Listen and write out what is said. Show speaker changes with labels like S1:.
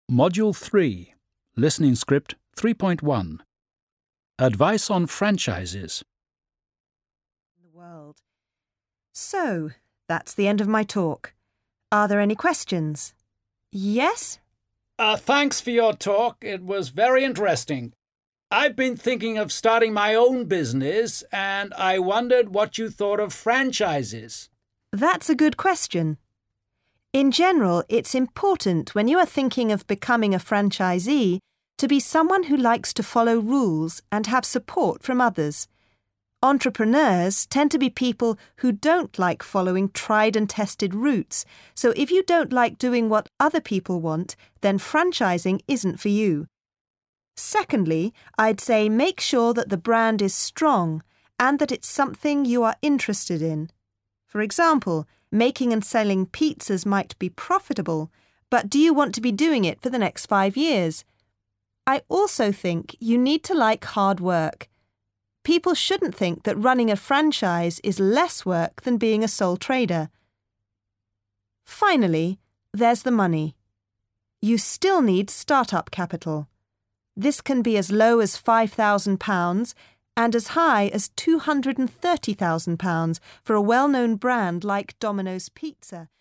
S1: Module 3, Listening Script 3.1. Advice on franchises.
S2: The world. So, that's the end of my talk. Are there any questions? Yes?
S3: Thanks for your talk. It was very interesting. I've been thinking of starting my own business, and I wondered what you thought of franchises.
S2: That's a good question. In general, it's important when you are thinking of becoming a franchisee to be someone who likes to follow rules and have support from others. Entrepreneurs tend to be people who don't like following tried and tested routes, so if you don't like doing what other people want, then franchising isn't for you. Secondly, I'd say make sure that the brand is strong and that it's something you are interested in. For example, making and selling pizzas might be profitable, but do you want to be doing it for the next 5 years? I also think you need to like hard work. People shouldn't think that running a franchise is less work than being a sole trader. Finally, there's the money. You still need startup capital. This can be as low as £5,000 and as high as £230,000 for a well-known brand like Domino's Pizza.